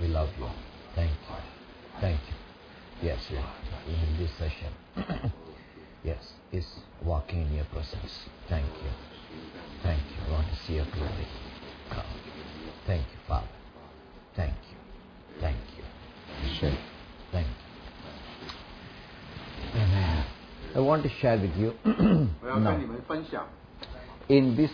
We love you. Thank you. Thank you. Yes, Lord. In this session, yes, is walking in your presence. Thank you. Thank you. I want to see your glory. Come. Thank you, Father. Thank you. Thank you. 是 Thank you. Amen. I want to share with you 我要跟你们分享。 in this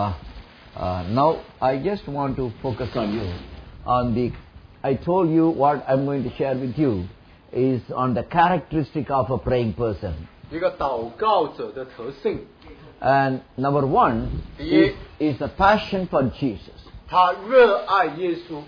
now I just want to focus on you on the I told you what I'm going to share with you is on the characteristic of a praying person. 一个祷告者的特性， And number one is a passion for Jesus. 他热爱耶稣；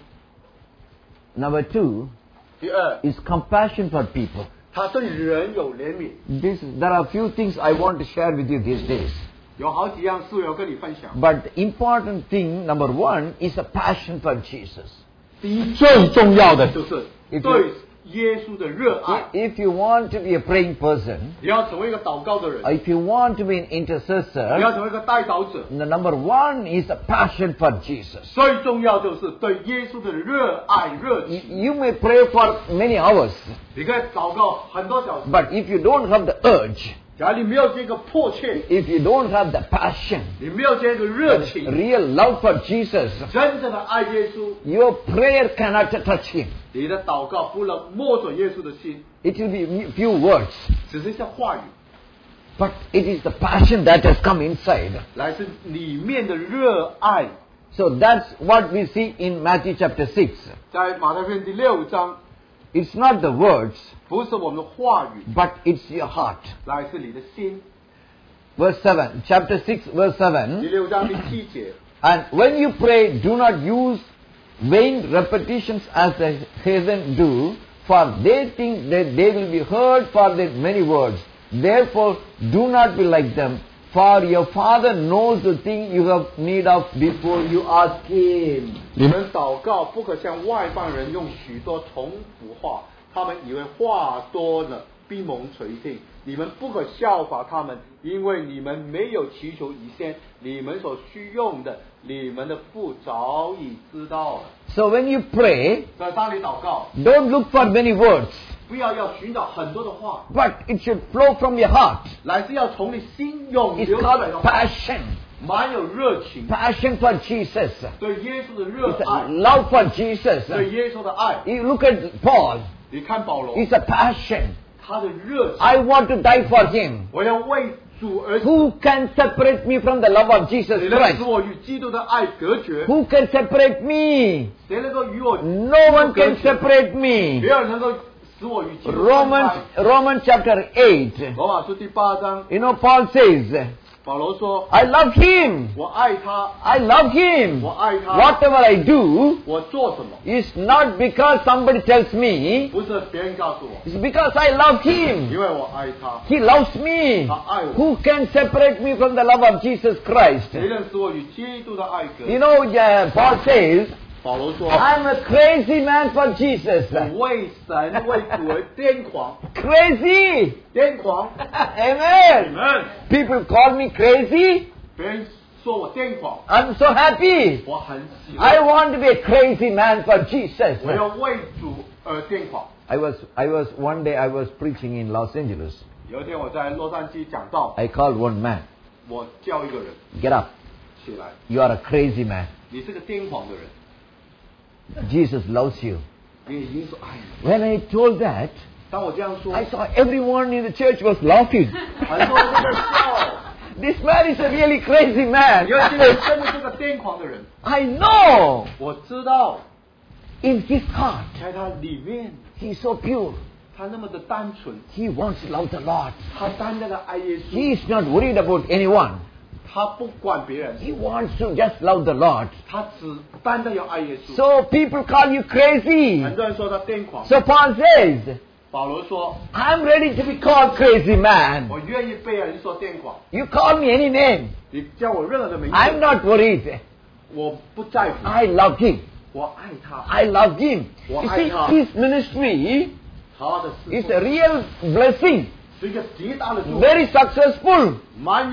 Number two 第二， is compassion for people. 他对人有怜悯。 There are a few things I want to share with you these days. 有好几样事要跟你分享。 But the important thing, number one, is a passion for Jesus. 第一，最重要的就是一个对耶稣的热爱。 If you want to be a praying person, 你要成为一个祷告的人， if you want to be an 你要 intercessor, 成为一个代祷者。 the number one is a passion for Jesus. 最重要就是对耶稣的热爱热情。 You may pray for many hours, 你可以祷告很多小时， but if you don't have the urge, 假如你没有这个迫切， if you don't have the passion, 你没有这个热情， real love for Jesus, 真正的爱耶稣， your prayer cannot touch Him. 你的祷告不能摸准耶稣的心， It will be few words, 只是一些话语， but it is the passion that has come inside. 来自里面的热爱。 So that's what we see in Matthew chapter 6. 在马太福音第6章， It's not the words, 不是我们的话语， but it's your heart. 来自你的心。 Verse 7, chapter 6, verse 7. 第6章第7节， And when you pray, do not use vain repetitions as the heathen do, for they think that they will be heard for their many words. Therefore, do not be like them, for your Father knows the thing you have need of before you ask Him. 你们祷告不可像外邦人用许多重复话，他们以为话多了必蒙垂听。你们不可效法他们，因为你们没有祈求以先，你们所需用的，你们的父早已知道了。 So when you pray, 在当你祷告， don't look for many words, 不要寻找很多的话， but it should flow from your heart. 乃是要从你心涌 It's 流出来的 called 话， passion. 满有热情， Passion for Jesus. 对耶稣的热 It's 爱 a，love for Jesus. 对耶稣的爱。 You look at Paul. 你看保罗， It's a passion. 他的热情， I want to die for Him. 我要为主而死。 Who can separate me from the love of Jesus 谁能使 Christ? 我与基督的爱隔绝？ Who can separate me? 谁能够与我 No one can separate 没 me. 有人能够使我与基督分开。 Romans chapter 8. 罗马书第8章， You know, Paul says, 保罗说 I love Him. 我爱他， I love Him. 我爱他， Whatever I do 我做什么？ is not because somebody tells me. 不是别人告诉我， It's because I love Him. 因为我爱他。 He loves me. 他爱我， Who can separate me from the love of Jesus Christ? 谁能使我与基督的爱隔 You 绝？ know, Paul says, 保罗说， I'm a crazy man for Jesus. 我为神为主而癫狂， Crazy. 癫狂。 Amen. Amen。 People call me crazy. 别人说我癫狂， I'm so happy. 我很喜 I 乐， want to be a crazy man for Jesus. 我要为主而癫狂。 One day I was preaching in Los Angeles. 有一天我在洛杉矶讲道， I called one man. 我叫一个人 Get up. 起来， You are a crazy man. 你是个癫狂的人， Jesus loves you. 你已经是爱你。 When I told that, 当我这样说， I saw everyone in the church was laughing. 很多人都在笑， This man is a really crazy man. 因为这个人真的是个癫狂的人。 I know. 我知道， In his heart, 在他里面， he's so pure. 他那么的单纯， He wants to love the Lord. 他单单的爱耶稣， He is not worried about anyone. 他不管别人， He wants to just love the Lord. 他只单单要爱耶稣。 So people call you crazy. 很多人说他癫狂， So Paul says, 保罗说， I'm ready to be called crazy man. 我愿意被人说癫狂， You call me any name. 你叫我任何的名字， I'm not worried. 我不在乎， I love him. 我爱他， I love him. Well, You see, I- his ministry 他的事 is 奉 a real blessing. 是一个极大的祝福， Very successful. 蛮有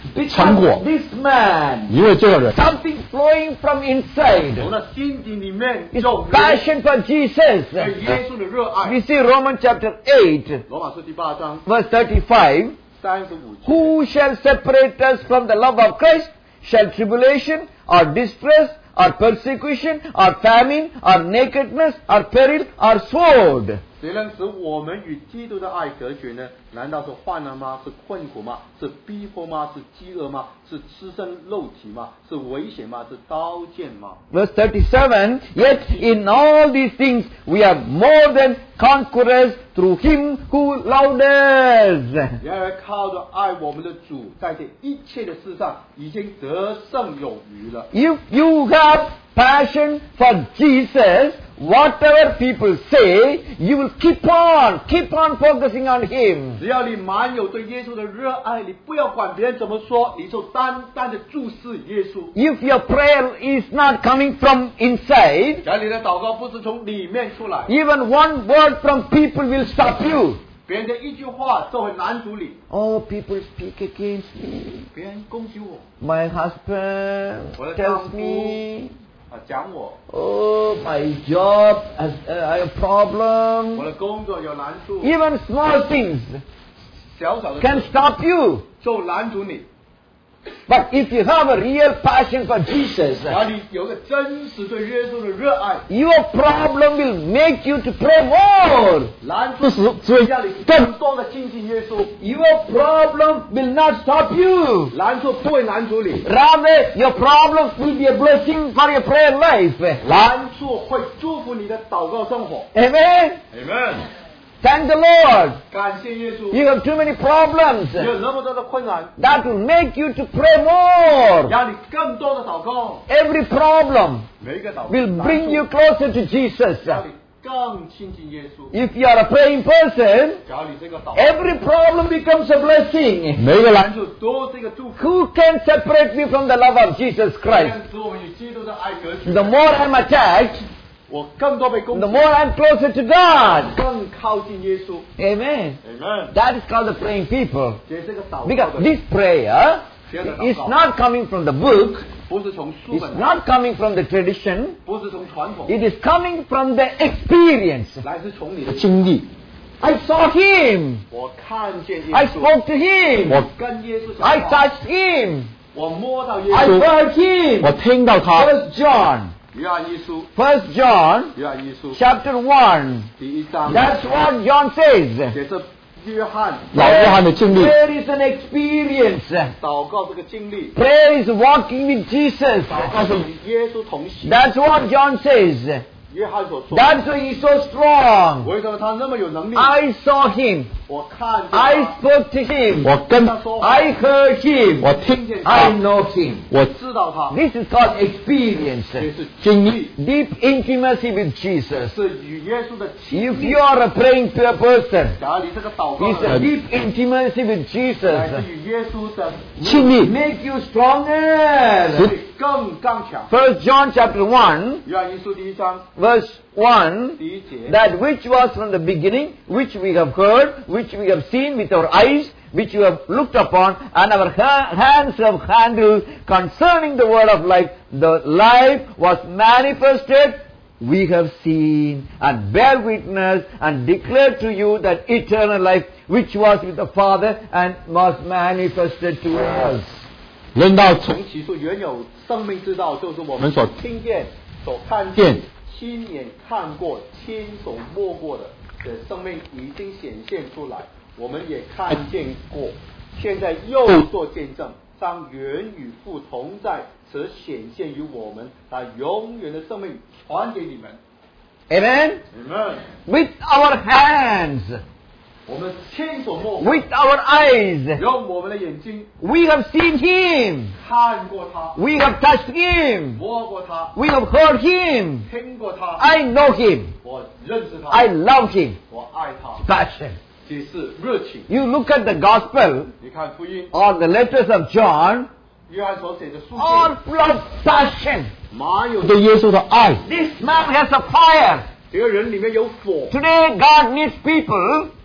成果 This man, 因为这个人 something flowing from 从 inside. 那心底里面 His 有 passion for 对 Jesus. 耶稣的热爱。 We see Romans chapter 8, 罗马书第8章 verse 35. 35节， Who shall separate us from the love of Christ? Shall tribulation, or distress, or persecution, or famine, or nakedness, or peril, or sword? 谁能使我们与基督的爱隔绝呢？难道是患难吗？是困苦吗？是逼迫吗？是饥饿吗？是吃身肉体吗？是危险吗？是刀剑吗？ Verse 37, Yet in all these things we are more than conquerors through Him who loved us. 然而靠着爱我们的主，在这一切的事上已经得胜有余了。 If you have passion for Jesus, whatever people say, you will keep on focusing on Him. 只要你满有对耶稣的热爱，你不要管别人怎么说，你就单单的注视耶稣。 If your prayer is not coming from inside, 假如你的祷告不是从里面出来， even one word from people will stop you. 别人的一句话就会拦阻你。 Oh, people speak against me. 别人攻击我， My husband tells me, 讲我， oh, my job has I have 我 problem. 的工作有难处， Even small things 小小的 can 事 stop you. 就拦阻你。 But if you have a real passion for Jesus, 假如你有个真实对耶稣的热爱， your problem will make you to pray more. 拦阻只会让你更多的亲近耶稣， Your problem will not stop you. 拦阻不会拦阻你， Rather, your problem will be a blessing for your prayer life. 拦阻会祝福你的祷告生活。 Amen. Amen。 Thank the Lord. 感谢耶稣。 You have too many problems. 你有那么多的困难， That will make you to pray more. 让你更多的祷告， Every problem 每一个祷告 will bring you closer to Jesus. 让你更亲近耶稣。 If you are a praying person, 假如你这个祷告， every problem becomes a blessing. 每一个拦拦阻都是一个祝福。 Who can separate me from the love of Jesus 这 Christ? 样使我们与基督的爱隔绝。 The more I'm attacked, 我更多被攻 the 击， more I'm closer to God. 更靠近耶稣。 Amen. Amen。 That is called the praying people. 这是个祷告 Because 的， this prayer is not coming from the book, 不是从书 it's 本来， not coming from the tradition, 不是从传统， it is coming from the experience. 来自从你的。 经历， I saw him. 我看见耶 I 稣， spoke to him. 我跟耶稣 I 讲话， touched him. 我摸到耶 I 稣。 heard him. 我听到他， First John. 约翰一书， First John 约翰一书 chapter 1. 第1章， That's what John says. 也是约翰老约翰的经历， Prayer is an experience. 祷告这个经历， Prayer is walking with Jesus. 祷告是与耶稣同行。 That's what John says. 约翰所说， That's why he's so strong. 为什么他那么有能力？ I saw him. 我看见 I 他， spoke to him. 我跟他说话， I heard him. 我听见 I 他， know him. 我知道他， This is called experience. 这是经历， Deep intimacy with Jesus. 是与耶稣的亲 If 密。 you are a praying person, 假如你这个祷告 it's a 的人 deep intimacy with 乃 Jesus. 是与耶稣的亲密， Make you stronger. 会更刚强。 First John chapter 1, 约翰一书第1章 verse 1. 第1节， That which was from the beginning, which we have heard, which we have seen with our eyes, which we have looked upon, and our hands have handled concerning the word of life. The life was manifested, we have seen, and bear witness, and declare to you that eternal life, which was with the Father, and was manifested to us. 论到从从起初原有生命之道，就是我们们所听见、所看见见、亲眼看过、亲手摸过的生命已经显现出来，我们也看见过，现在又做见证，将原与父同在，此显现于我们，把永远的生命传给你们。 Amen? Amen。 With our hands, 我们亲手摸过， with our eyes, 用我们的眼睛 we have seen Him. 看过他， We have touched Him. 摸过他， We have heard Him. 听过他， I know Him. 我认识他， I love Him. 我爱他， Passion. 这是热情。 You look at the Gospel 你看福音， or the letters of John, 约翰所写的书 all 信， full of passion. 满有对耶稣的爱， This man has a fire. 这个人里面有火。 Today God needs people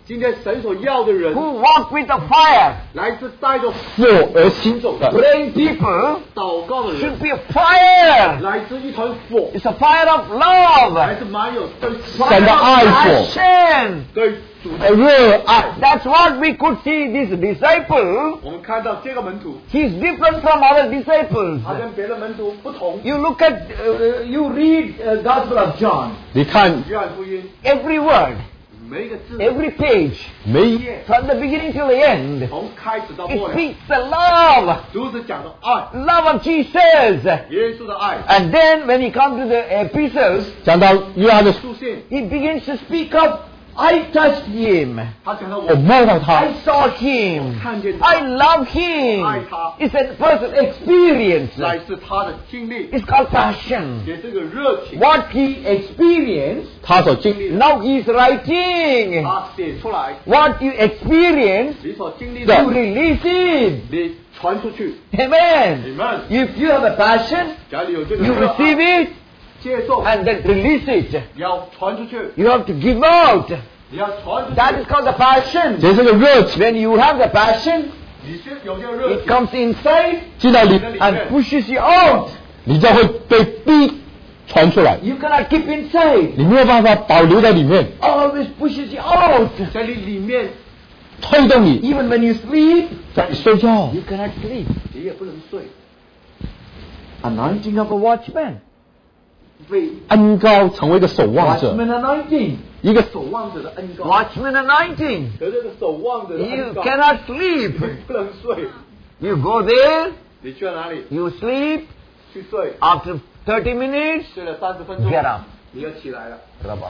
今天神所要的人 who walk with the fire. 来自带着火而行走的， Praying people 祷告的人 should be a fire. 来自一团火， It's a fire of 还 love, 是满有对神的爱火， passion. 对主的。 热爱。 That's what we could see this disciple. 我们看到这个门徒， He's different from other disciples. 他跟别的门徒不同。 You look at, you read Gospel of John. 你看约翰福音 Every word, 每一个字， every page, 每一 from the beginning till the end, 从开始到 it 末了， speaks the love, 主是讲的爱， love of Jesus. 耶稣的爱。 And then when he comes to the epistles, 讲到约翰的书， 书信， he begins to speak of, I touched him, 他讲到我我摸到他 I，saw him, 看见他 I love him. 爱他 It's a personal experience. 乃是他的经历， It's called passion. 也是个热情。 What he experienced, 他所经历的， now he's writing. 他写出来， What you experience, 你所经历 you 的， release it. 你传出去。 Amen. 你们， If you have a passion, 假如有这个 you 热 receive 爱， it 接受， and then release it. 你要传出去， You have to give out. 你要传出 That is 去。 called the passion. 这是个热情， When you have the passion, 你是有这个热 it 情， comes inside 进到里， and pushes you out. 你就会被逼传出来， You cannot keep inside. 你没有办法保留在里面， Always pushes you out. 在你里面， 推动你， Even when you sleep, 在睡觉， you cannot sleep. 你也不能睡。 Anointing of a watchman. 被恩高成为一个守望者， Watchman anointing. 一个守望者的恩膏， Watchman anointing. 得这个守望者的 You 恩膏， cannot sleep. 你不能睡。 You go there, 你去了哪里？ you sleep. 去睡， After 30 minutes, 睡了30分钟 get up. 你要起来了，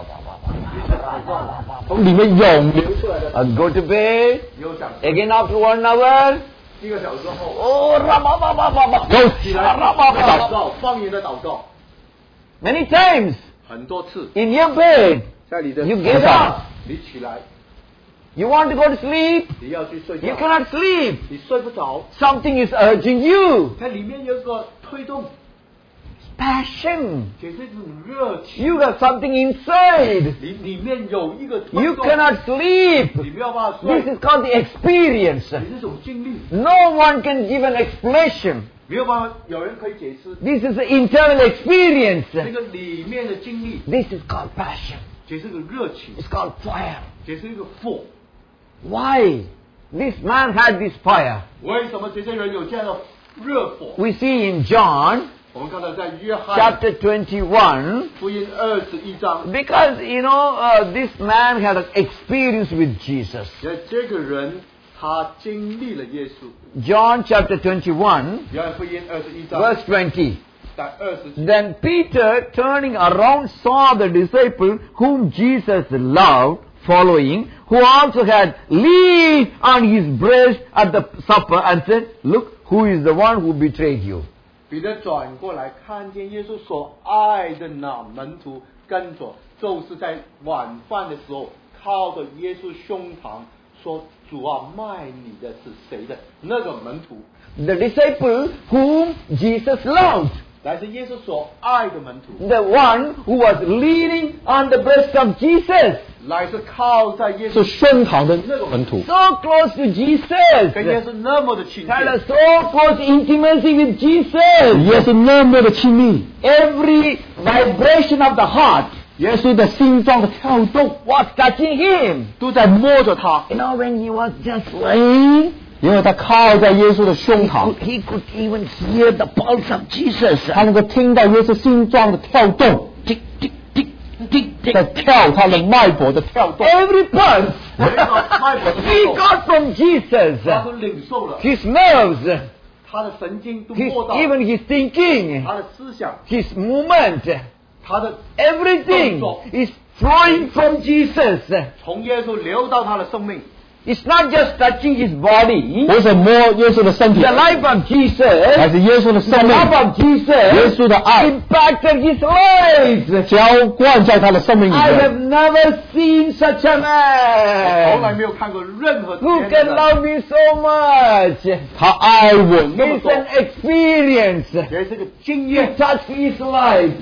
从里面涌流， 流出来的 And go to bed. 有讲， Again after 1 hour. 1个小时后， Oh, rabababababa. 又起来祷告，方言的祷告， Many times 很多次， in your bed, 在你的 you get up. 你起来， You want to go to sleep. 你要去睡 You 觉， cannot sleep. 你睡不着， Something is urging you. 在里面有一个推动， Passion. 也是一种热情， You got something inside. 你里面有一个推 You 动， cannot sleep. 你没有办法 This 睡， is called the experience. 你是一种经历， No one can give an explanation. 没有办法，有人可以解释 This is the internal experience. 这个里面的经历， This is called passion. 也是个热情， It's called fire. 也是一个火。 Why? This man had this fire. 为什么这些人有这样的热火？ We see in John 我们看到在约翰 chapter 21, 福音21章， because this man had an experience with Jesus. 这个人他经历了耶稣。 John chapter 21, 约翰福音21章 verse 20. 在20节， Then Peter, turning around, saw the disciple whom Jesus loved following, who also had leaned on his breast at the supper and said, Look, who is the one who betrayed you? 彼得转过来看见耶稣所爱的那门徒跟着，就是在晚饭的时候靠着耶稣胸膛说：“主啊，卖你的是谁的？”那个门徒 The disciple whom Jesus loved. 乃是耶稣所爱的门徒， The one who was leaning on the breast of Jesus. 乃是靠在耶是稣宣堂的门徒， So close to Jesus. 跟耶稣那么的亲 Had a 切， so close intimacy with Jesus. 耶稣那么的亲密， Every vibration of the heart 耶稣的心脏的跳动 was touching him. 都在摸着他。 You know, when he was just laying, 因为他靠在耶稣的胸膛， he could even hear the pulse of Jesus. 他能够听到耶稣心脏的跳动， Tick, tick, tick, tick, 在 tick. 跳他的脉搏的跳动。 Every pulse 每个脉搏的 he 跳动 got from Jesus. 他都领受了， His nerves, 他的神经都 his, 摸到， even his thinking, 他的思想， his movement, 他的 everything is flowing from Jesus. 从耶稣流到他的生命， It's not just touching his body. 不是摸耶稣的身体， The life of 还 Jesus, 是耶稣的 the 生命， love of 耶 Jesus 稣的爱 impacted his life. 浇灌在他的生命里 I have 面。 never seen such a 从来 man 没有看过任何 who 天 can 的人 love me so much. 他爱我那么 It's 多， an experience. 也是个经 It 验， touched his life.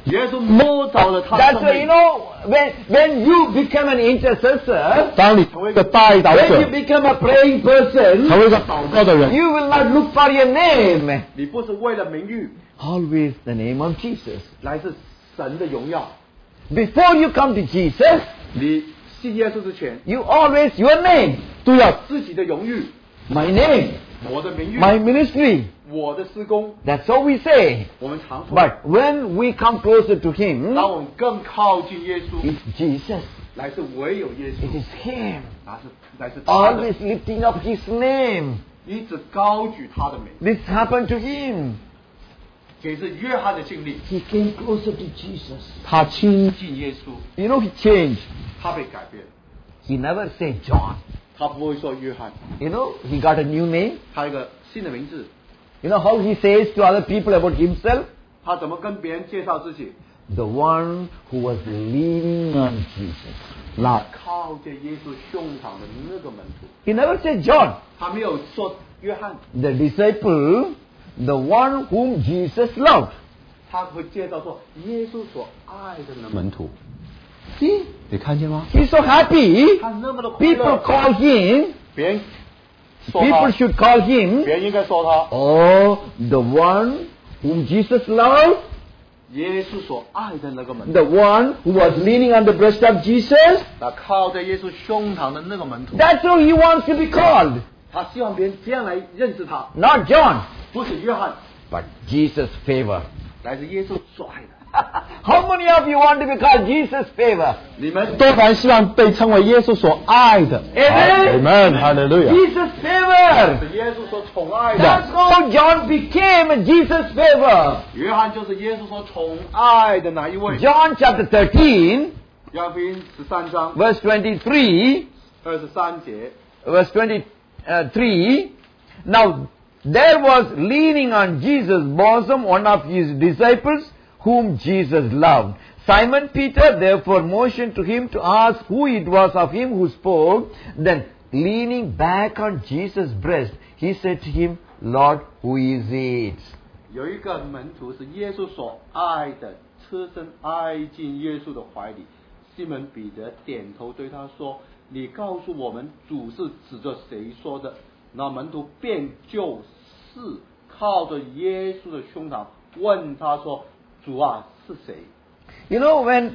耶稣摸着了他的 That's 生 why, you 命。 know, when you become an intercessor, 当你成为一个代祷 when you 者， become a praying person, 成为一个祷告的人， you will not look for your name. 你不是为了名誉， Always the name of Jesus. 来自神的荣耀。 Before you come to Jesus, 你信耶稣之前， you always your name. 都要自己的荣誉， My name, 我的名誉， my ministry. 我的施工， That's all we say. 我们常说。 But when we come closer to Him, 当我们更靠近耶稣， it's Jesus. 来自唯有耶 It 稣， is Him. 来自他的， Always lifting up His name. 一直高举他的名。 This happened to him. 这是约翰的经历， He came closer to Jesus. 他亲， 信耶稣， You know, he changed. 他被改变， He never said John. 他不会说约翰， You know, he got a new name. 他有一个新的名字。 You know how he says to other people about himself? 他怎么跟别人介绍自己？ The one who was leaning on Jesus. 那靠着耶稣胸膛的那个门徒， He never said John. 他没有说约翰， The disciple, the one whom Jesus loved. 他会介绍说耶稣所爱的那门门徒， See? 你看见吗？ He's so happy. 他那么的快 People 乐， call him. 别人说 People 他， should call him. 别人应该说他， Oh, the one whom Jesus loved. 耶稣所爱的那个门徒， The one who was leaning on the breast of Jesus. 那靠着耶稣胸膛的那个门徒， That's how he wants to be called. 他希望别人这样来认识他， Not John, 不是约翰， but Jesus' favor. 来自耶稣所爱的。 How many of you want to be called Jesus' favor? 你们多凡希望被称为耶稣所爱的。 Amen. Amen，哈利路亚。 Jesus' favor. 是耶稣所宠爱的， That's how John became Jesus' favor. 约翰就是耶稣所宠爱的哪一位？ John chapter 13, 约翰福音13章 verse 23, 23节， verse 23. Now, there was leaning on Jesus' bosom one of his disciples whom Jesus loved. Simon Peter therefore motioned to him to ask who it was of him who spoke. Then, leaning back on Jesus' breast, he said to him, Lord, who is it? 有一个门徒是耶稣所爱的，侧身挨进耶稣的怀里。西门彼得点头对他说：“你告诉我们，主是指着谁说的？”那门徒便就是靠着耶稣的胸膛问他说：“主啊，是谁？” You know, when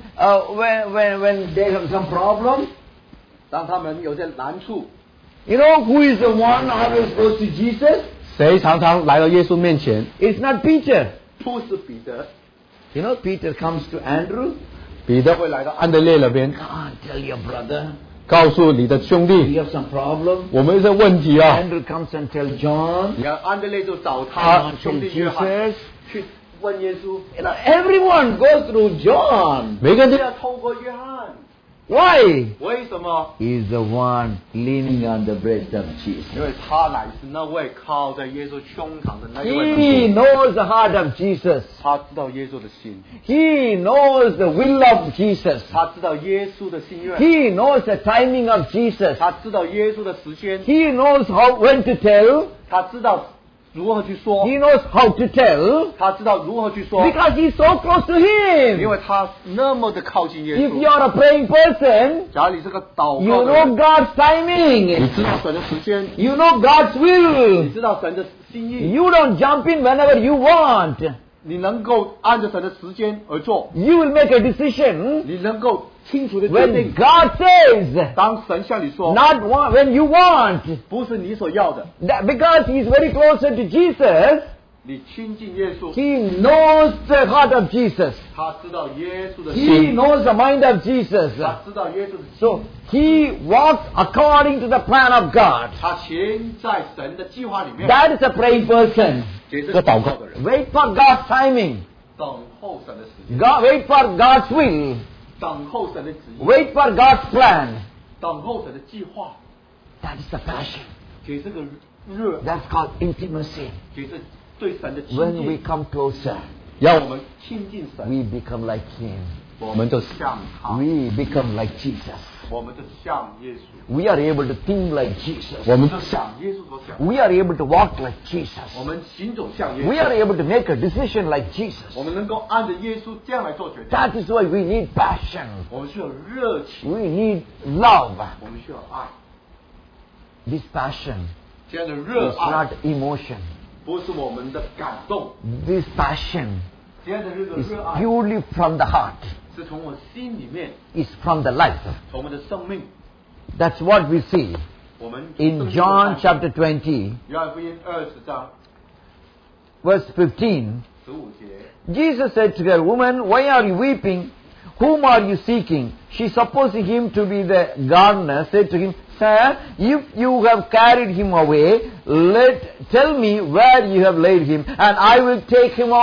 they have some problem, 当他们有些难处， you know who is the one always goes to Jesus? 谁常常来到耶稣面前？ It's not Peter. 不是彼得， You know, Peter comes to Andrew. 彼得会来到安德烈那边， Come on, tell your brother. 告诉你的兄 We 弟， have some problem. 我们有些问题啊。 Andrew comes and tells John. 然后安德烈就找 Come 他 on, 兄 tell 弟约翰 Jesus. 去问耶稣， You know, everyone goes through John. 每个人都要透过约翰， Why? 为什么？ He's the one leaning on the breast of Jesus. 因为他乃是那位靠在耶稣胸膛的那一位 He 门徒， knows the heart of Jesus. 他知道耶稣的心， He knows the will of Jesus. 他知道耶稣的心愿， He knows the timing of Jesus. 他知道耶稣的时间， He knows when to tell. 他知道如何去说， He knows how to tell. 他知道如何去说， Because he's so close to 因 Him. 为他那么的靠近耶 If 稣。 you're a praying person, 假如你是个祷 you 告的 know 人， God's 你 timing. 知道神的时间， You know God's 你 will. 知道神的心意， You don't jump in whenever you want. 你能够按着神的时间而做， You will make a decision 你能够清楚的决 when 定。 God says, 当神向你说， not when you want. 不是你所要的， Because He's very closer to Jesus, 你亲近耶稣， He knows the heart of Jesus. 他知道耶稣的 He 心， knows the mind of Jesus. 他知道耶稣的心， So He walks according to the plan of God. 他潜在神的计划里面， That is a praying person. 这是个祷告的人， Wait for God's timing. 等候神的时间， Wait for God's will. 等候神的旨意， Wait for God's plan. 等候神的计划， That is the passion. 这是个热， That's called intimacy. 这是对神的亲 When we 近。 come closer. 要我们亲近神， we become like Him. 我们就像他， We become like Jesus. 我们就像耶稣， We are able to think like Jesus. 我们就想耶稣所想， We are able to walk like Jesus. 我们行走像耶 We 稣， are able to make a decision like Jesus. 我们能够按着耶稣这样来做决定。 That is why we need passion. 我们需要热情， We need love. 我们需要爱。 This passion 这样的热 is 爱 not emotion. 不是我们的感动， This passion 这样的这个 is 热爱 purely from the heart. 是从我心里面， Is from the life. 从我们的生命。 That's what we see 我们 in John chapter 20, 约翰福音20章 verse 15. 15节， Jesus said to her, Woman, why are you weeping? Whom are you seeking? She, supposing him to be the gardener, said to him, Sir, if you have carried him away, tell me where you have laid him, and I will take him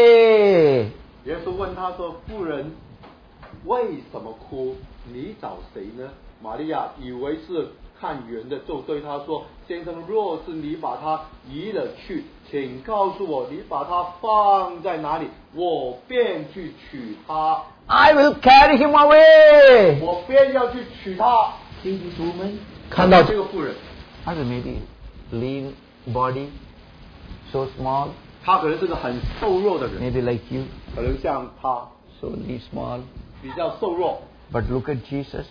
away. 耶稣问他说：“妇人，为什么哭？你找谁呢？”玛利亚以为是看园的，就对他说：“先生，若是你把他移了去，请告诉我，你把他放在哪里，我便去取他。 I will carry him away. 我便要去取他。” See this woman? 看到这个妇人， Has a maybe lean body, so small, 她可能是个很瘦弱的人， maybe like you, 可能像她 so lean small. 比较瘦弱。 But look at Jesus,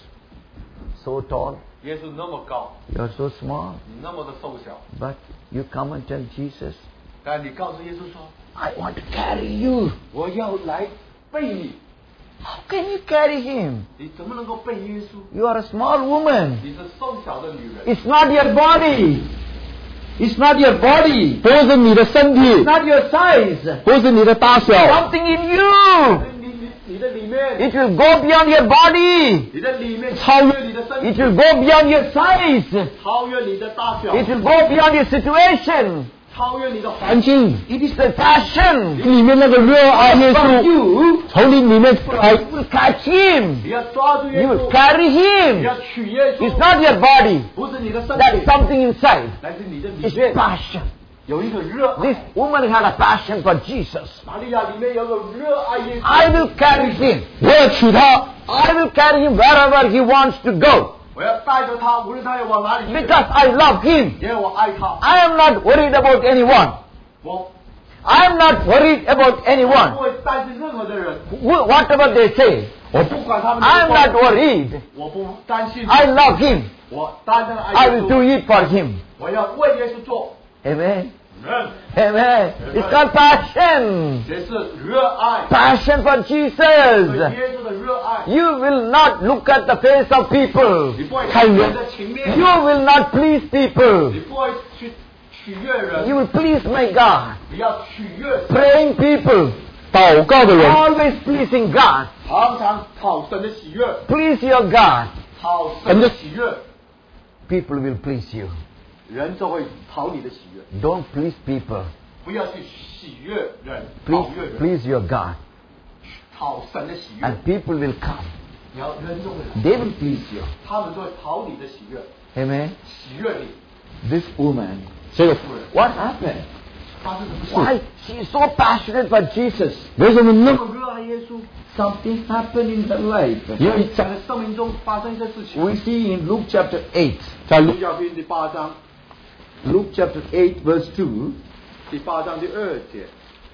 so tall. 耶稣那么高， You are so small. 你那么的瘦小， But you come and tell Jesus, 但你告诉耶稣说 I want to carry you.：“ 我要来背你。 How can you carry him? ” 你怎么能够背耶稣？ You are a small woman. 你是瘦小的女人， It's not your body. It's not your body. 不是你的身体 It's，not your size. 不是你的大小， Something in you. 你的里面， It will go beyond your body. 你的里面超越超越你的身 It 体， will go beyond your size. 超越你的大小， It will go beyond your situation. 超越你的环环境 It is the passion 里面那个热爱耶 from 稣 you. 从你里面出来 You，will catch him. 你要抓住耶 You will 稣， carry 你 him. 要取耶 It's 稣， not your body. 不是你的身 That's 体， something inside. 来自你的里 It's 面 passion. 有一个热爱。 This woman had a passion for Jesus. 玛利亚里面有个热爱耶稣， I will carry him. 我要娶她， I will carry him wherever he wants to go. 我要带着他，无论他要往哪里去， Because I love him. 因为我爱他， I am not worried about anyone. 我 I am not worried about 不 anyone. 会担心任何的人， Whatever they say, 我不管他们 I am 的 not 说， worried. 我不担心， I love him. 我单单爱 I 耶 will do 稣， it for him. 我要为耶稣做。 Amen. 人， Amen. It's called passion. 这是热爱， Passion for 对 Jesus. 耶稣的热爱。 You will not look at the face of people. 你不会看人的情面， You will not please people. 你不会去取悦人， You will please my God. 你要取悦神， Praying people. 祷告的人 Always pleasing God. 常常讨神的喜悦， Please your God. 讨神的喜悦， People will please you. 人就会讨你的喜悦。 Don't please people. 不要去喜悦人， Please, 讨悦人， please your God. 讨神的喜悦。 And people will come. 你要人就会来， They will please you. 他们就会讨你的喜悦， Amen. 喜悦你。 This woman, 这个妇人 what happened? 发生什么事？ Why she is so passionate for Jesus? 为什么那么这么热爱耶稣？ Something happened in her life. 因为在生命中发生一些事情。 We see in Luke chapter 8. 在路加福音第8章， Luke chapter 8 verse 2. 第8章第2节，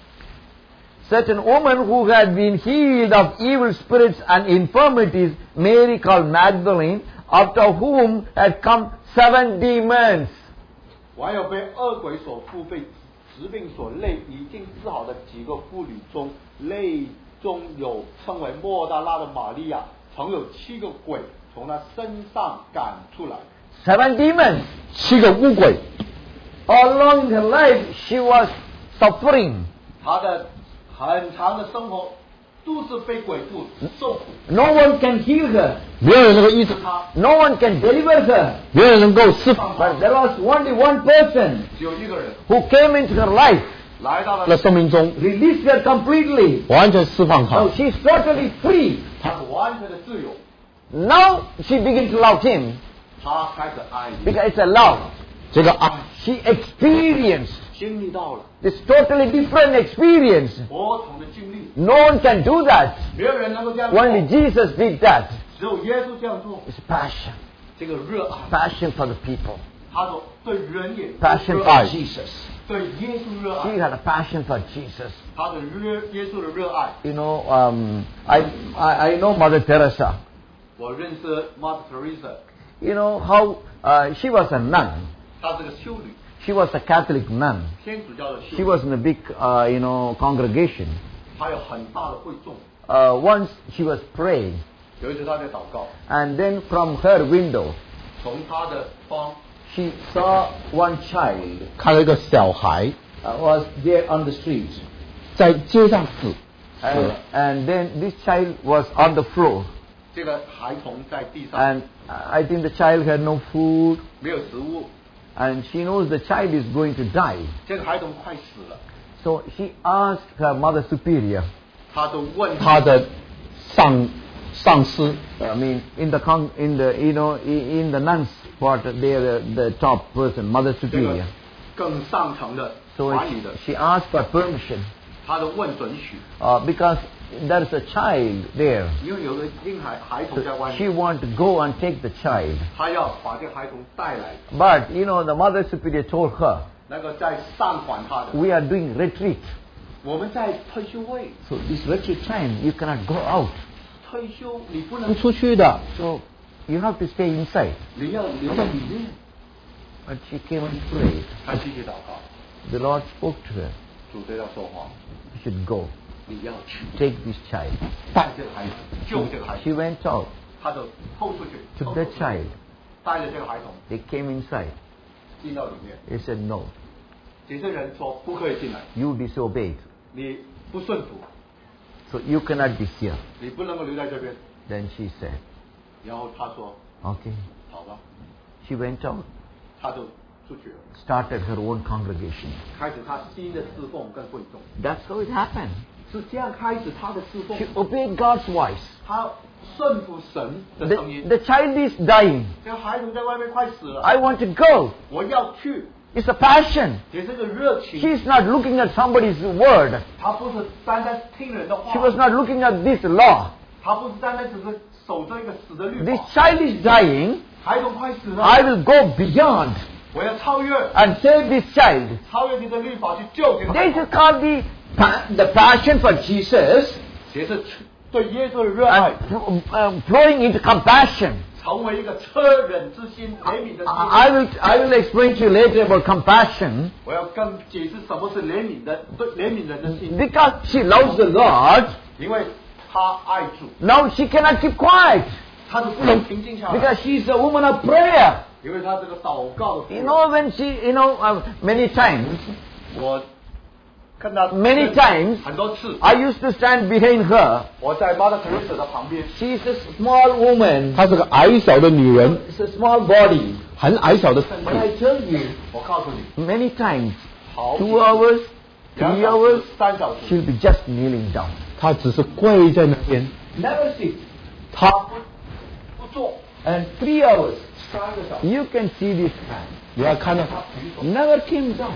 Certain woman who had been healed of evil spirits and infirmities, Mary called Magdalene, after whom had come 7 demons. 还有被恶鬼所附、被疾病所累、已经治好的几个妇女中，内中有称为莫大拉的玛利亚，曾有7个鬼从她身上赶出来。 7 demons. 7个污鬼， All along her life, she was suffering. 她的很长的生活都是被鬼附受苦， No one can heal her. 没有人能够医治她， No one can deliver her. 没有人能够释放她 But there was only one person 只有一个人 who came into her life, 来到了的生命中， released her completely. 完全释放她 So。she's totally free. 他完全的自由， Now she begins to love him 他开始爱你， because it's a love. 这个爱， She experienced 经历到了 It's totally different experience. 不同的经历， No one can do that. 没有人能够这样做， Only Jesus did that. 只有耶稣这样做。 It's passion. 这个热爱， Passion for the people. 他说对人也 Passion 热 for 爱， Jesus. 对耶稣热 She 爱， had a passion for Jesus. 他对耶稣的热爱。 You know, I know Mother Teresa. 我认识 Mother Teresa， You know how she was a nun. 她是个修女， She was a Catholic nun. 天主教的修 She 女， was in a big, congregation. 她有很大的会众。 Once she was praying, 有一次她在祷告， and then from her window, 从她的窗 she saw one child 看了一个小孩 was there on the street. 在街上死， And then this child was on the floor. 这个孩童在地上 And I think the child had no food. 没有食物， And she knows the child is going to die. 这个孩童快死了， So she asked her mother superior, 她就问他的上司 I mean, in the nuns part, they are the top person, mother 这个 superior. 更上层的 So 管理的， she asked for permission 她就问准许， because there is a child there. 因为有个婴孩童 So 在外 she 面， wanted to go and take the child. 她要把这个孩童带来， But, the mother superior told her, 那个在上管她的， we are doing retreat. 我们在退休会， So this retreat time, you cannot go out. 退休你不不能， 出去的， So you have to stay inside. 你要留在里面， But she came and prayed. 她继续祷告， The Lord spoke to her. 主对她说话， You should go. 你要去 Take this child. 带这个孩子，救这个孩 She 子， went out, 她就偷出去， took the child. 带着这个孩童 They came inside. 进到里面， They said, no, 这些人说不可以进来， you disobeyed. 你不顺服， So you cannot be here. 你不能够留在这边。 Then she said, 然后他说 okay. 好吧， She went out, 他就出去了， started her own congregation. 开始他新的侍奉跟会众， That's how it happened. 是这样开始他的侍奉 She，obeyed God's voice. 他顺服神的声音。 The child is dying. 这个孩童在外面快死了， I want to go. 我要去， It's a passion. 也是个热情。 She's not looking at somebody's word. 他不是单单听人的话 She，was not looking at this law. 他不是单单只是守着一个死的律 This 法。 child is dying. 孩童快死了， I will go beyond 我要超越 and save this child. 超越你的律法去救这个孩 This 童。 is called the passion for Jesus 也是对耶稣的热爱， and flowing into compassion. 成为一个恻忍之心、怜悯的心。 I will explain to you later about compassion 我要更解释什么是怜悯的，对怜悯人的心， because she loves the Lord. 因为他爱主， Now she cannot keep quiet 他就不能平静下来， because she is a woman of prayer. 因为他这个祷告的妇 You 人。 know when she, many times, 我看到 many times 很多次， I used to stand behind her. 我在 Mother Teresa 的旁边， She is a small woman. 她是个矮小的女人， It's a small body. 很矮小的身 But 体。 I tell you, 我告诉你， many times, 好 2 hours, 2 3 小 hours, 时、3小时， she'll be just kneeling down. 她只是跪在那边， Never sit. 她不做 And 3 hours, 3个小时， you can see this hand. 你要看到她 Never came down.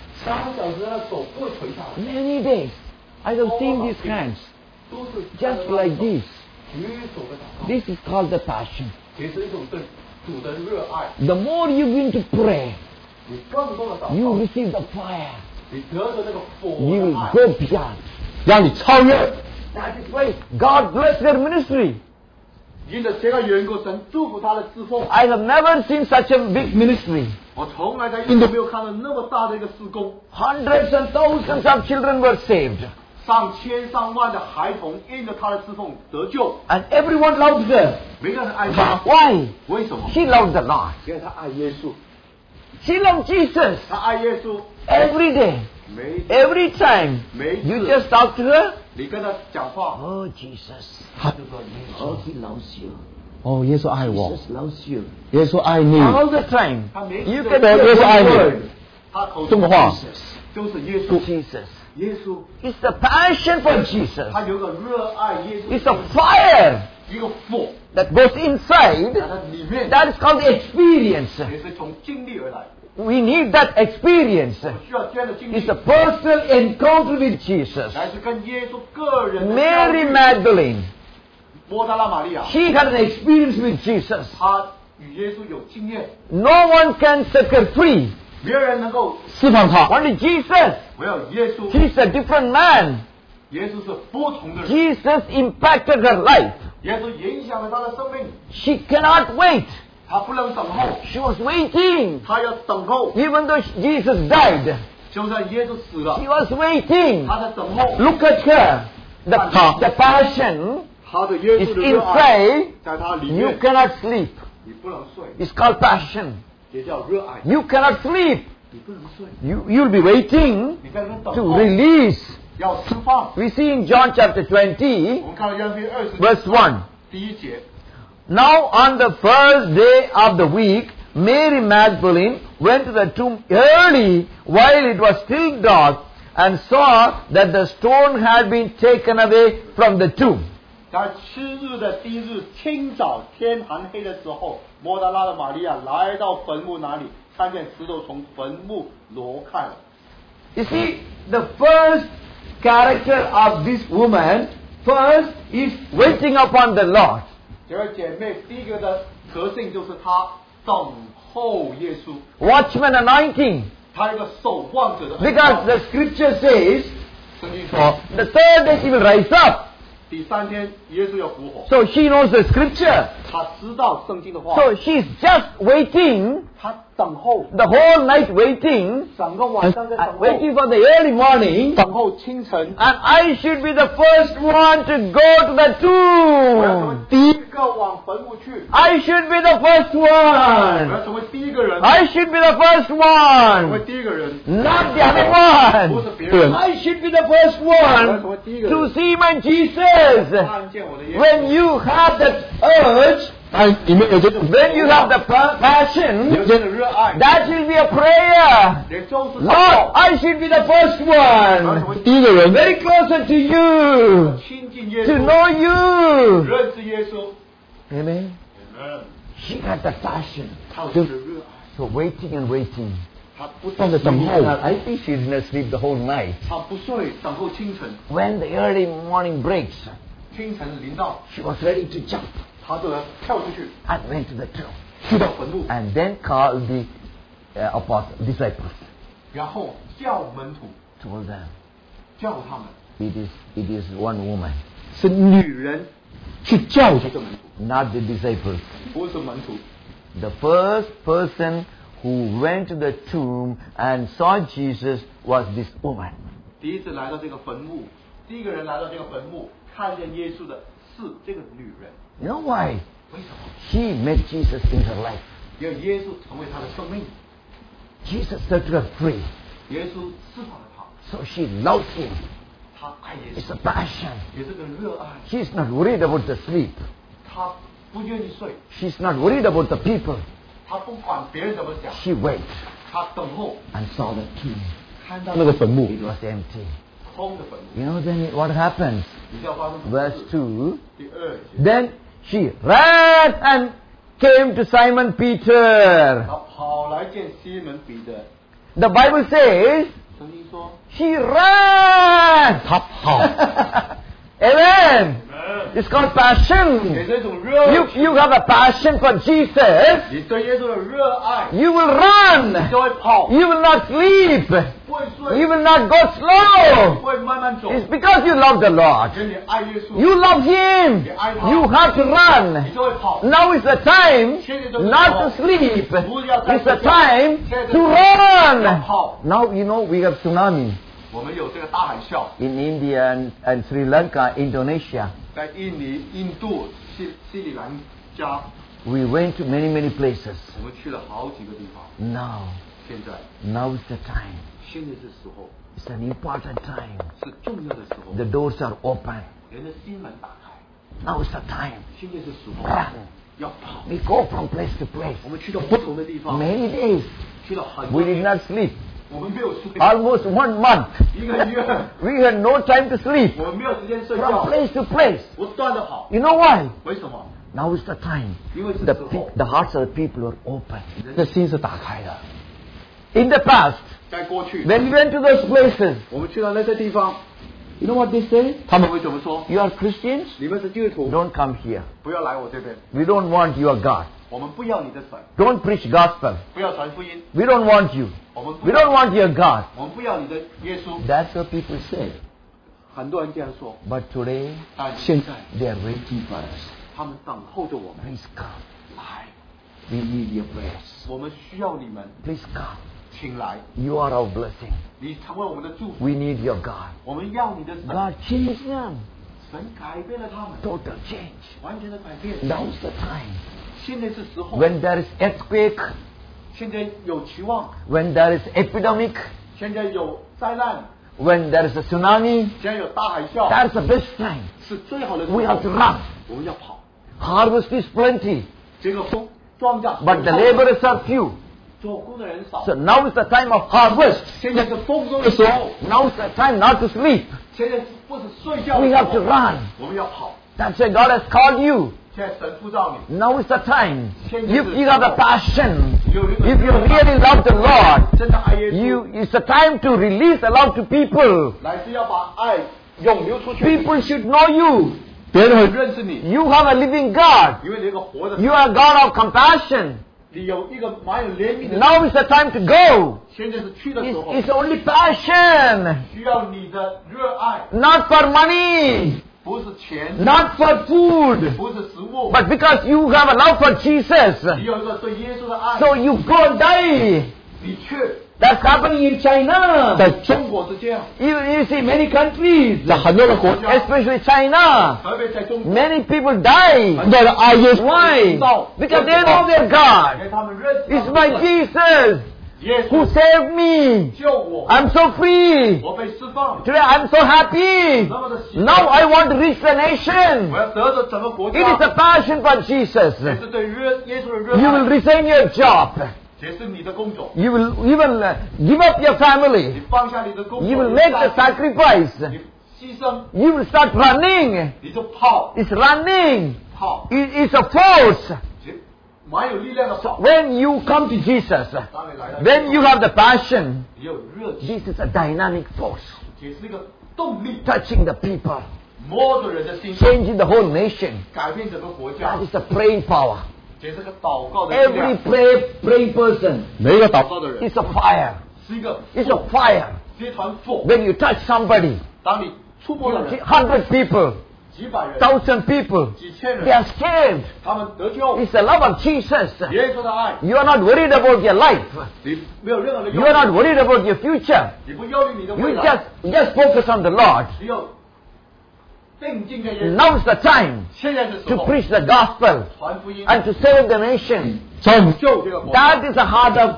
3个小时他的手不会垂下来， Many days, I have seen these hands 都是 just like this. 举手的祷告， This is called the passion. 也是一种对主的热爱。 The more you begin to pray, 你更多的祷 you 告， receive the fire. 你得着那个火 You 的 will 爱， go beyond. 让你超越。 That is why God bless their ministry. 因着这个缘故，神祝福他的侍奉。 I have never seen such a big ministry. 我从来在印度没有看到那么大的一个施工， Hundreds and thousands of children were saved. 上千上万的孩童因着他的侍奉得救， And everyone loved her. 每个人爱他。 Why? 为什么？ She loved the Lord. 因为他爱耶稣， She loved Jesus. 他爱耶稣。 Every day, 每 every time, 每一 you 次 just talk to her. 你跟他讲话， Oh, Jesus. 他就说耶稣。 Oh, He loves you. 哦，耶稣爱我， Jesus loves you. 耶稣爱你。 All the time. 他每 You 次 can 对 say 耶稣爱 one 你 word. 他口这么话 Jesus. 就是耶稣， Jesus. 耶稣 It's the passion for Jesus. 他有个热爱耶稣， It's a fire 一个火 that goes inside. 在他里面， That is called the experience. 也是从经历而来。 We need that experience. 我们需要这样的经历 It's a personal encounter with Jesus. 来自跟耶稣个人的交 Mary 流。 Magdalene, 摩达拉玛利亚， she had an experience with Jesus. 她与耶稣有经验， No one can set her free. 没有人能够， 释放他。 Only Jesus. 唯有耶稣。 He's a different man. 耶稣是不同的人， Jesus impacted her life. 耶稣影响了她的生命， She cannot wait. 她不能等候， She was waiting. 她要等候。 Even though Jesus died, 就算耶稣死了 she，was waiting. 她在等候。 Look at her. The passion 她的耶 is 稣的热爱 inside. 在她里 You 面， cannot sleep. 你不能睡， It's called passion. 也叫热爱， You cannot sleep. 你不能睡， You'll be waiting 你在那边等 to 候， release. 要释放。 We see in John chapter 20, 我们看到约翰福音20 verse 1. 第1节， Now on the first day of the week, Mary Magdalene went to the tomb early while it was still dark and saw that the stone had been taken away from the tomb. 在7日的第1日清早天还黑的时候，摩达拉的玛利亚来到坟墓那里，看见石头从坟墓挪开了。 You see, the first character of this woman first is waiting upon the Lord. 这位姐妹第一个的特性就是她等候耶稣， Watchman anointing. 她有一个守望者的恩 Because 膏。 the scripture says, 圣经说， the third day she will rise up. 第3天耶稣要复活， So she knows the scripture. 她知道圣经的话， So she's just waiting, 她等候 the whole night waiting, 整个晚上在等候， waiting for the early morning. 等候清晨。 And I should be the first one to go to the 我要成为 tomb. 第一个往坟墓去， I should be the first 我要 one. 成为第一个人， I should be the first 成为 one. 第一个人， Not the other 不是 one. 别人。 I should be the first 我要成 one 为第一个 to 人， see my Jesus. 看见我的耶稣。 When you have that urge, 但里面有这种 when you have the passion, 有这种热爱， that will be a prayer. 也就是祷 Lord, 告， I should be the first 我要成 one. 为第一个人， Very closer to you. 亲近耶 To 稣， know you. 认识耶稣。 Amen. She had the passion. 他有这个热爱， So waiting and waiting. 他不放在等候。 I think she didn't sleep the whole night. 他不睡，等候清晨。 When the early morning breaks, 清晨临到， she was ready to jump 他就要跳出去， and went to the tomb. 去到坟墓， And then called the disciples. 然后叫门徒， Told them, 叫他们， it is one woman, 是女女人去叫这个这个门徒， not the disciples. 不是门徒。 The first person who went to the tomb and saw Jesus was this woman. 第一次来到这个坟墓，第一个人来到这个坟墓，看见耶稣的是这个女人。 You know why? 为什么？ She met Jesus in her life. 因为耶稣成为她的生命， Jesus set her free. 耶稣释放了她， So she loves him. 她爱耶 It's 稣 a，passion. 也是个热爱。 She's not worried about the sleep. 她不愿意睡， She's not worried about the people. 她不管别人怎么想， She waits 她等候， and saw the tomb. 看到那个坟墓 It was empty. 空的坟墓。 You know then what happens? 你知道发生什么 Verse 事？ 2. 第2节， Then she ran and came to Simon Peter. 他跑来见西门彼得， The Bible says 曾经说， she ran. 他跑， Amen. It's called 也 passion. 是一种热 You 情。 have a passion for Jesus. 你对耶稣的热爱， You will 你 run. 就会跑， You will not sleep. 不会睡， You will not go 不 slow. 会慢慢走。 It's because you love the Lord. 因为你爱耶稣， You love Him. You have to 你 run. 就会跑。 Now is the time not to sleep. It's the time to run. Now you know we have tsunami 我们有这个大海啸， in India and Sri Lanka, Indonesia. 在印尼、印度、斯里兰加， We went to many places. 我们去了好几个地方。 Now 现在， is the time. 现在是时候， It's an important time. 是重要的时候。 The doors are open. 人的心门打开， Now is the time. 现在是时候， Run. 要跑。 We go from place to place. 我们去到不同的地方， Many days. 去了很多 We did 天， not sleep. 我们没有睡， Almost 1 month. 一个月， We had no time to sleep. 我们没有时间睡 From 觉， place to place. 不断的跑。 You know why? 为什么？ Now is the time. 因为是 The, 时候， the hearts of the people are open. 这心是打开的。 In the past, 在过去， when we went to those places, 我们去到那些地方， you know what they say? 他们会怎么说？ You are Christians? 你们是基督徒， Don't come here. 不要来我这边， We don't want your God. 我们不要你的神， Don't preach gospel. 不要传福音， We don't want you. 我们不 We don't 要， want your God. 我们不要你的耶稣。 That's what people say. 很多人这样说， But today, 但现在 they are waiting for us. 他们等候着我们 Please come. 来， We need your prayers. 我们需要你们， Please come. 请来， You are our blessing. 你成为我们的祝福， We need your God. 我们要你的神。 God changed them. 神改变了他们， Total change. 完全的改变。 Now's the time. 现在是时候， When there is earthquake, 现在有期望， when there is epidemic, 现在有灾难， when there is a tsunami, 现在有大海啸， that's the best time. 是最好的时 We have 候 to。run. 我们要跑， Harvest is plenty, 这个丰庄稼， but the laborers are few. 做工的人少。 So now is the time of harvest. 现在是丰收的时候， Now is the time not to sleep. 现在不是睡觉的 We 时 have to 候， run. 我们要跑。 That's why God has called you. 现在神呼召你， Now is the time. If you have a passion, if you really really love the Lord, 真的爱耶稣， it's the time to release the love to people. 乃是要把爱涌流出去。 People should know you. 别人会认识你， You have a living God. 因为你有一个活的， You are a God of compassion. 你有一个蛮有怜悯的。 Now is the time to go. 现在是去的时候， It's only passion. 需要你的热爱， Not for money. 不是钱， Not for food. 不是食物， But because you have a love for Jesus. 你有一个对耶稣的爱， So you go and die. 你去。 That's happening in China. 在中国是这样， You see many countries, 在很多的国家， especially China, 特别在中国， many people die. 很多人爱耶稣， Why? Because they know their 因 God. 为他们认识 It's my Jesus 耶 who 稣 saved me. 救我， I'm so free. 我被释放， Today I'm so happy. 那么的喜 Now I want to reach the nation. 我要得着整个国 It is 家， a passion for Jesus. 也是对耶稣的热 You will 爱， resign your job. 也是你的工作， You will even give up your 你 family. 放下你的工作， You will make the sacrifice. 你牺牲， You will start running. 你就跑 It's running. 跑， It's a force. 蛮有力量的跑。 When you come to Jesus, 当你来到， when you have the passion, 你有热情， this is a dynamic force 也是一个动力， touching the people, 摸着人的心， changing the whole nation. 改变整个国家 That，is the praying power. 也是个祷告的力 Every 量。 praying person 每一个祷祷告的人 is a fire. 是一个 It's a fire. 是一团火。 When you touch somebody, 当你触摸了人， 100 people, 几百人、 1,000 people, 几千 they 人， are saved. 他们得救。 It's the love of Jesus. 耶稣的爱， You are not worried about your life. 你没有任何的 You 忧 are not 虑， worried about your future. 你不忧虑你的 You 未来， just focus on the Lord. 只有定睛在耶稣。 Now's the time 现在是时 to 候 preach the gospel 传福音， and to save the nation. 救这个国家。 That is the heart of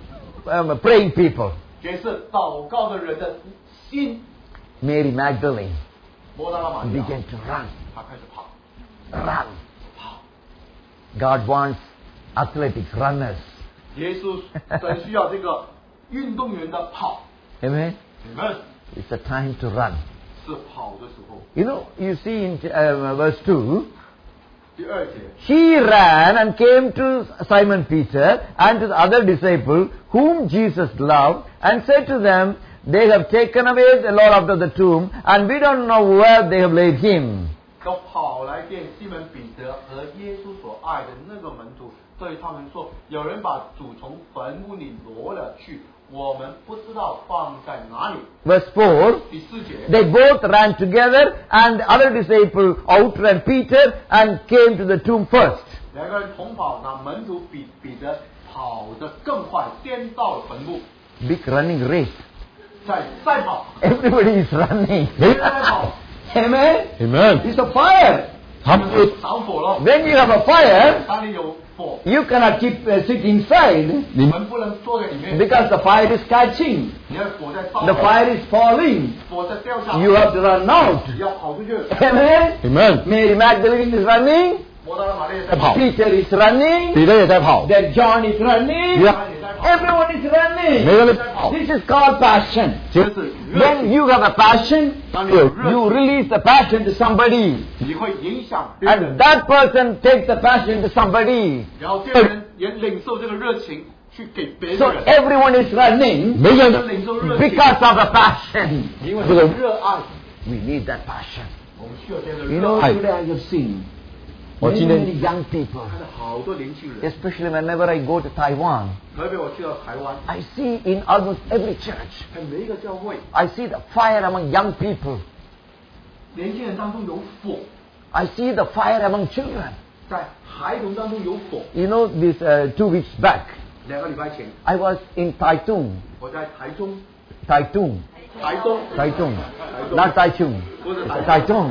praying people. 也是祷告的人的心。 Mary Magdalene 摩大拉玛利亚， began to run. 他开始跑， Run. 跑。 God wants athletics, runners. 耶稣神需要这个运动员的跑， Amen? 你们 It's a time to run. 是跑的时候。 You know, you see in verse 2, 第二节， she ran and came to Simon Peter and to the other disciple whom Jesus loved and said to them, they have taken away the Lord out of the tomb and we don't know where they have laid him. 都跑来见西门彼得和耶稣所爱的那个门徒，对他们说：有人把主从坟墓里挪了去，我们不知道放在哪里。 Verse 4, 第四节， they both ran together and the other disciple outran Peter and came to the tomb first. 两个人同跑，那门徒比彼得跑得更快，先到了坟墓， Big running race. 再跑， Everybody is running. 别人在跑， Amen? Amen. It's a fire. 他们就着火了。 When you have a fire, 当你有火， you cannot sit inside 你们不能坐在里面， because the fire is catching. 你的火在烧 The，fire is falling. 火在掉下来， You have to run out. 你要跑出去。 Amen? Amen. Mary Magdalene is running. 摩大拉玛利亚在跑， Peter is running. 彼得也在跑， Then John is running. Yeah. 也在跑， Everyone is 每 running. 个人都在跑。 This is called passion. 这是热 When 情。 you have a passion, 当你有热 you 情， release the passion to somebody. 你会影响别人 And，that person takes the passion to somebody. 然后这个人也领受这个热情， 去给别 So 人， everyone is running 每个人领受热情， because of the passion. 因为这个热爱， We need that passion. 我们需要这样的 You 热 know, 爱。 today I have seen 我 many, 今天 many young people, 看到好多年轻人， especially whenever I go to Taiwan, 特别我去到台湾， I see in almost every church, 在每一个教会， I see the fire among young people. 年轻人当中有火， I see the fire among children. 在孩童当中有火。 You know, this 2 weeks back, 2个礼拜前， I was in Taitung, 我在台中， Taitung, 台东， Taitung, not Taichung, 不是台中， Taitung.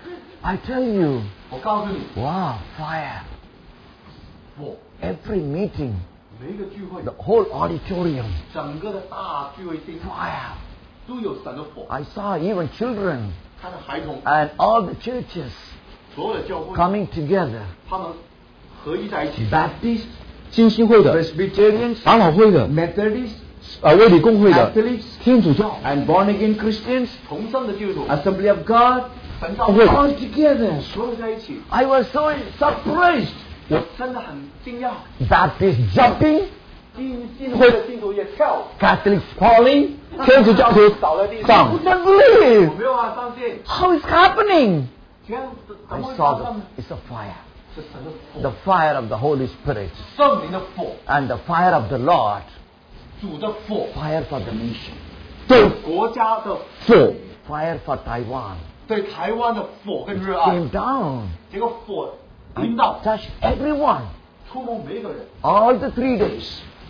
I tell you, 我告诉你， wow, fire. 火， Every meeting, 每一个聚会， the whole auditorium, 整个的大聚会厅 fire. 都有神的火， I saw even children 他的孩童， and all the churches 所有的教会， coming together. 他们合一在一起。 Baptists, 浸信会的、 Presbyterians, 长老会的、 Methodists, 卫理公会的、 Catholics, 天主教、 and born again Christians, 重生的基督徒， Assembly of God, 神教会 all together. 所有在一起， I was so surprised. 我真的很惊讶。 Baptists jumping, 进会的信徒也跳， Catholics falling. 天主教徒倒在地 I 上 could not believe. 我没有办法相信， How is happening? 这样子怎 I 么会 saw 发生 that 呢？ it's a fire. 是神的火， The fire of the Holy Spirit 圣灵的火， and the fire of the Lord. 主的火， Fire for the nation. 对国家的火 Fire for Taiwan. 对台湾的火跟热爱， Came down 这个火 and 临到 touched everyone. 触摸每一个人。 All the 3 days.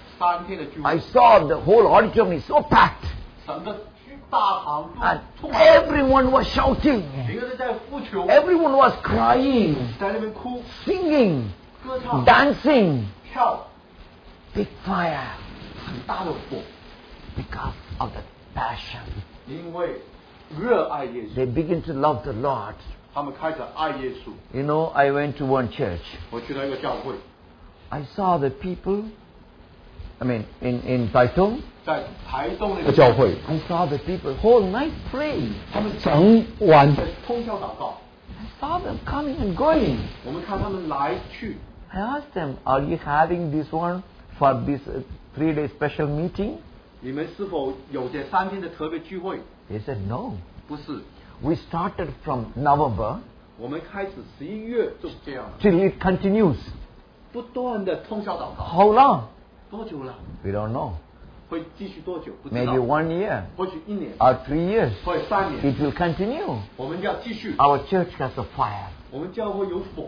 3天的聚 I 会， saw the whole auditorium is so packed. 整个大堂都 And 充满了， everyone was shouting. 每个人在呼求， Everyone was crying, 在那边哭、 singing, 歌唱、 dancing. 跳， Big fire 很大的火， because of the passion. 因为热爱耶稣， They begin to love the Lord. 他们开始爱耶稣。 You know, I went to one church. 我去到一个教会， I saw the people, in Taitung, 在台东那的个教会， I saw the people whole night praying. 他们整晚在通宵祷告， I saw them coming and going. 我们看他们来去， I asked them, are you having this one for this 3-day special meeting? 你们是否有这3天的特别聚会？ They said, no. 不是， We started from November 我们开始11月就是这样， till it continues. 不断的通宵祷告， How long? 多久了？ We don't know. 会继续多久？不知 Maybe 道， 1 year 或许1年， or 3 years. 或者3年， It will continue. 我们要继续。 Our church has a fire. 我们教会有火，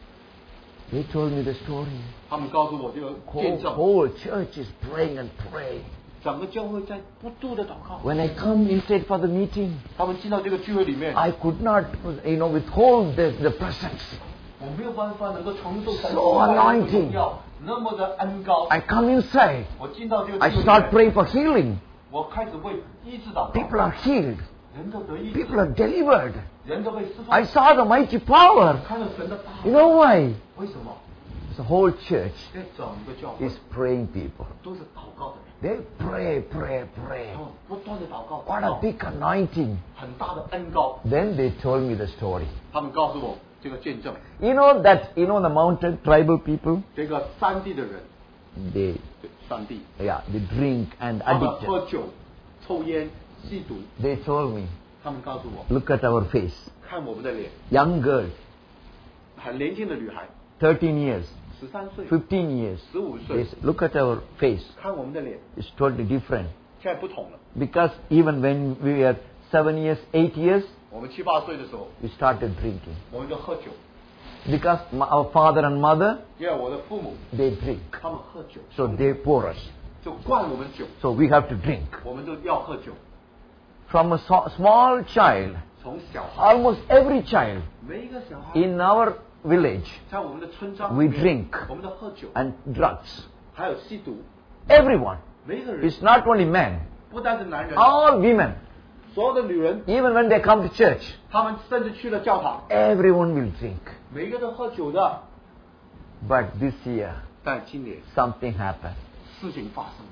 They told me the story. 他们告诉我这个见 Whole, 证， whole church is praying and praying. 整个教会在不住的祷告。 When I come instead for the meeting, 他们进到这个聚会里面， I could not, withhold the presence. 我没有办法能够承受神 So 的 anointing 荣耀，那么的恩高。 I come inside. 我进到这个 I 聚会里 start 面， praying for healing. 我开始为医治祷告， People are healed. 人都得医治， People are delivered. 人都被释放 I。saw the mighty power. 看到神的大 You know why? 为什么？ The whole church 这整个教会 is praying people. 都是祷告的人， They pray, pray, pray. 他们不断的祷告， What 祷 a 告 big anointing. 很大的恩高。 Then they told me the story. 他们告诉我这个见证， You know the mountain tribal people? 这个山地的人， They, 对山地， they drink and 他们 addicted. 喝酒、抽烟、吸毒。 They told me, 他们告诉我， look at our face. 看我们的脸， Young girl, 很年轻的女孩 13 years, ，13岁、 15 years. 15 They 岁， said, look at our face. 看我们的脸， It's totally different. 现在不同了。 Because even when we were 7 years, 8 years, 我们7、8岁的时候， we started drinking. 我们就喝酒， Because our father and mother, 因为我的父母 they drink. 他们喝酒， So they pour us. 就灌我们酒， So we have to drink. 我们就要喝酒。 From a small child, 从小孩， almost every child 每一个小孩， in our village, 在我们的村庄 we 里面 drink 我们都喝酒， and drugs. 还有吸毒。 Everyone. 每一个人， It's not only men, 不单是男人， all women. 所有的女人， Even when they come to church, 他们甚至去了教堂， everyone will drink. 每一个都喝酒的。 But this year, 但今年 something happened. 事情发生了，